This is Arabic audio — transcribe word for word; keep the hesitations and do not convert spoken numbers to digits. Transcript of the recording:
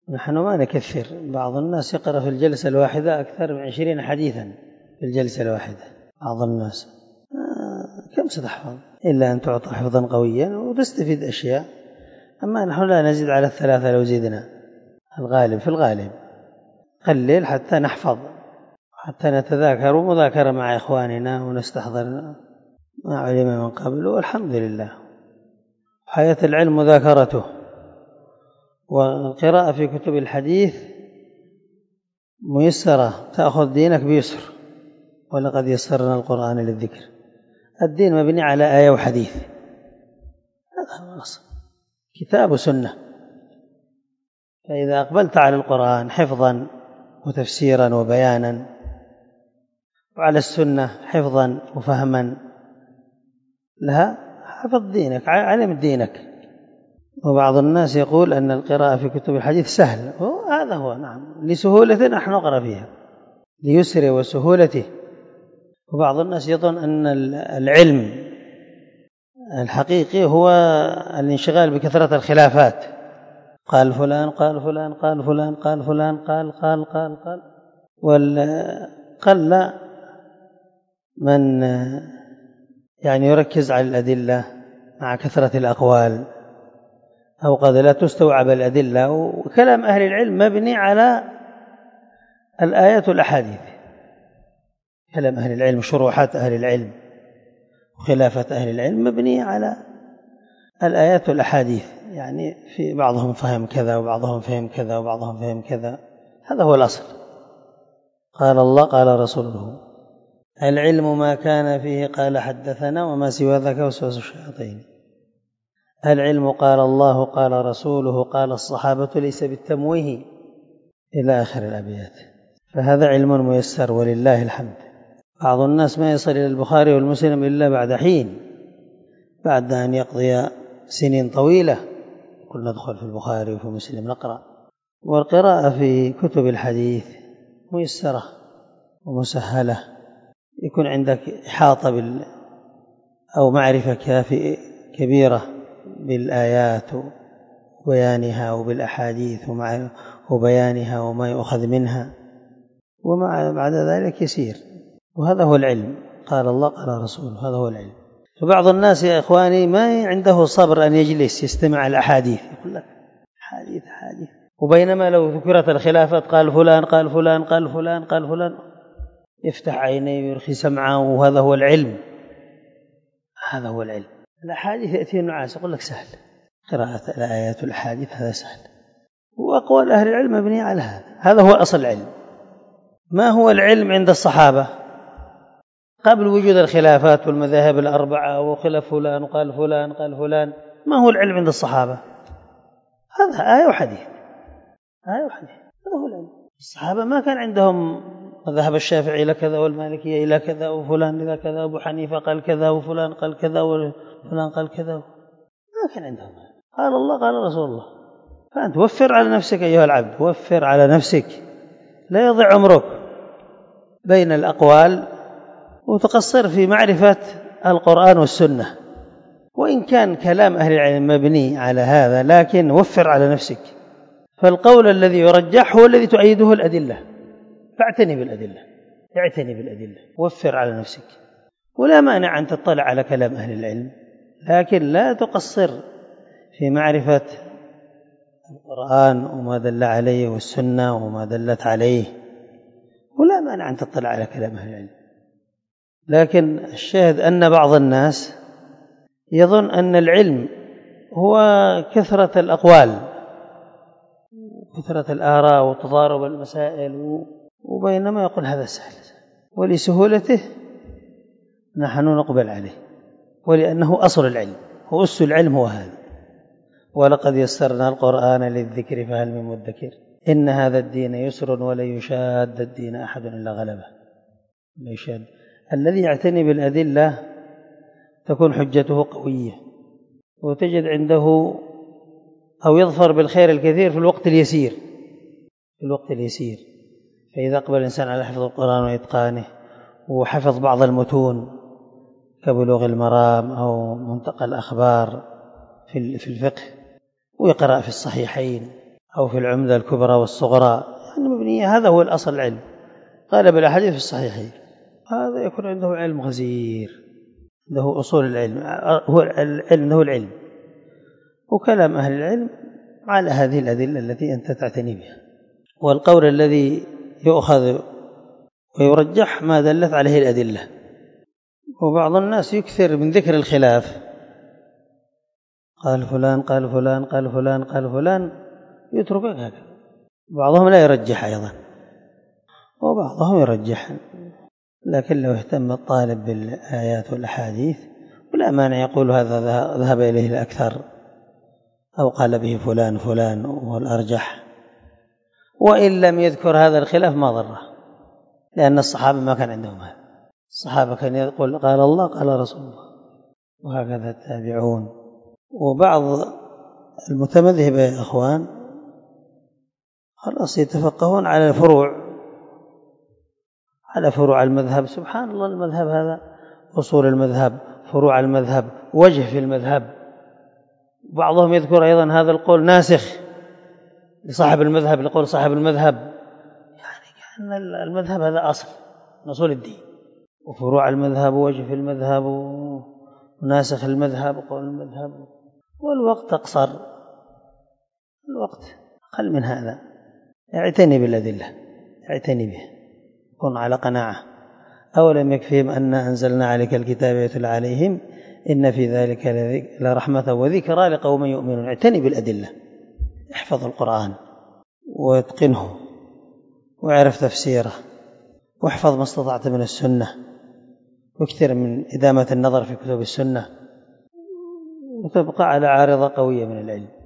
نحن ما نكثر، بعض الناس يقرأ في الجلسة الواحدة أكثر من عشرين حديثا في الجلسة الواحدة. بعض الناس آه كم ستحفظ إلا أن تعطى حفظا قويا وتستفيد أشياء. أما نحن لا نزيد على الثلاثة، لو زدنا الغالب في الغالب قليل حتى نحفظ، حتى نتذاكر ومذاكرة مع إخواننا ونستحضر ما علم من قبل. والحمد لله حياة العلم مذاكرته، والقراءة في كتب الحديث ميسرة، تأخذ دينك بيسر. ولقد يسرنا القرآن للذكر. الدين مبني على آية وحديث، هذا هو الأصل، كتاب وسنة. فإذا أقبلت على القرآن حفظا وتفسيرا وبيانا، وعلى السنة حفظا وفهما لها، حفظ دينك، علم دينك. وبعض الناس يقول أن القراءة في كتب الحديث سهل، هذا هو، نعم، لسهولة نحن نقرأ فيها، ليسر وسهولته. وبعض الناس يظن أن العلم الحقيقي هو الانشغال بكثرة الخلافات، قال فلان قال فلان قال فلان قال فلان قال قال قال قال والقل من يعني يركز على الأدلة مع كثرة الأقوال، أو قد لا تستوعب الأدلة. وكلام أهل العلم مبني على الآيات والأحاديث، كلام أهل العلم، شروحات أهل العلم وخلافة أهل العلم مبني على الآيات والأحاديث. يعني في بعضهم فهم كذا وبعضهم فهم كذا وبعضهم فهم كذا، هذا هو الأصل. قال الله قال رسوله: العلم ما كان فيه قال حدثنا وما سوى ذاك وسوس الشياطين. العلم قال الله قال رسوله قال الصحابة ليس بالتمويه، إلى آخر الأبيات. فهذا علم ميسر ولله الحمد. بعض الناس ما يصل إلى البخاري والمسلم إلا بعد حين، بعد أن يقضي سنين طويلة قل ندخل في البخاري وفي مسلم نقرأ. والقراءة في كتب الحديث ميسرة ومسهلة، يكون عندك إحاطة بال أو معرفة كافية كبيرة بالآيات وبيانها وبالأحاديث وبيانها وما يؤخذ منها، ومع بعد ذلك يسير. وهذا هو العلم، قال الله قال رسوله، هذا هو العلم. فبعض الناس يا إخواني ما عنده صبر أن يجلس يستمع الأحاديث، يقول لك حديث حديث، وبينما لو ذكرت الخلافات قال فلان قال فلان قال فلان قال فلان يفتح عينيه ويرخي سمعه. وهذا هو العلم، هذا هو العلم. الأحاديث يأتي النعاس، يقول لك سهل، قراءة الآيات والأحاديث هذا سهل. وأقوال أهل العلم مبني على هذا، هذا هو أصل العلم. ما هو العلم عند الصحابة قبل وجود الخلافات والمذاهب الأربعة وخلاف فلان وقال فلان قال فلان؟ ما هو العلم عند الصحابة؟ هذا آية وحديث، آية وحديث، هذا هو العلم. الصحابة ما كان عندهم مذهب الشافعي إلى كذا والمالكية إلى كذا وفلان إلى كذا أبو حنيفة قال كذا وفلان قال كذا وفلان قال كذا، ما كان عندهم. قال الله قال رسول الله. فأنت وفر على نفسك أيها العبد، وفر على نفسك، لا يضيع عمرك بين الأقوال وتقصر في معرفة القرآن والسنة. وإن كان كلام أهل العلم مبني على هذا، لكن وفر على نفسك. فالقول الذي يرجح هو الذي تؤيده الأدلة، فاعتني بالأدلة، اعتني بالأدلة، وفر على نفسك. ولا مانع أن تطلع على كلام أهل العلم، لكن لا تقصر في معرفة القرآن وما دل عليه والسنة وما دلت عليه. ولا مانع أن تطلع على كلام أهل العلم، لكن الشاهد أن بعض الناس يظن أن العلم هو كثرة الأقوال، كثرة الآراء وتضارب المسائل، وبينما يقول هذا سهل، ولسهولته نحن نقبل عليه، ولأنه أصل العلم، هو أس العلم هو هذا. ولقد يسرنا القرآن للذكر فهل من مدكر إن هذا الدين يسر ولن يشاد الدين أحد إلا غلبه. يشاد الذي يعتني بالأدلة تكون حجته قوية، وتجد عنده أو يظفر بالخير الكثير في الوقت اليسير، في الوقت اليسير. فإذا أقبل الإنسان على حفظ القرآن وإتقانه، وحفظ بعض المتون كبلوغ المرام أو منتقى الأخبار في الفقه، ويقرأ في الصحيحين أو في العمدة الكبرى والصغرى، يعني مبنية. هذا هو الأصل العلم. قال بالأحاديث في الصحيحين هذا يكون عنده علم غزير، عنده أصول العلم، هو العلم هو العلم، وكلام أهل العلم على هذه الأدلة التي أنت تعتني بها. والقول الذي يؤخذ ويرجح ما دلت عليه الأدلة. وبعض الناس يكثر من ذكر الخلاف، قال فلان قال فلان قال فلان قال فلان، يترك هكذا. بعضهم لا يرجح أيضا وبعضهم يرجح، لكن لو اهتم الطالب بالآيات والأحاديث ولا مانع يقول هذا ذهب إليه الأكثر أو قال به فلان فلان وهو الأرجح، وإن لم يذكر هذا الخلاف ما ضره، لأن الصحابة ما كان عندهم هذا. الصحابة كان يقول قال الله قال رسول الله، وهكذا التابعون. وبعض المتمذهبة يا أخوان خلاص يتفقهون على الفروع، على فروع المذهب. سبحان الله، المذهب هذا أصول المذهب، فروع المذهب، وجه في المذهب. بعضهم يذكر أيضا هذا القول ناسخ لصاحب المذهب، لقول صاحب المذهب، يعني كأن المذهب هذا أصل من أصول الدين، وفروع المذهب ووجه في المذهب وناسخ المذهب وقول المذهب. والوقت أقصر، الوقت أقل من هذا. اعتني بالأدلة، اعتني به، كن على قناعة. أولم يكفيهم أن أنزلنا عليك الكتاب يتلى عليهم إن في ذلك لرحمة وذكرى لقوم يؤمنون. اعتني بالأدلة، احفظ القرآن واتقنه واعرف تفسيره، واحفظ ما استطعت من السنة، واكثر من إدامة النظر في كتب السنة، وتبقى على عارضة قوية من العلم.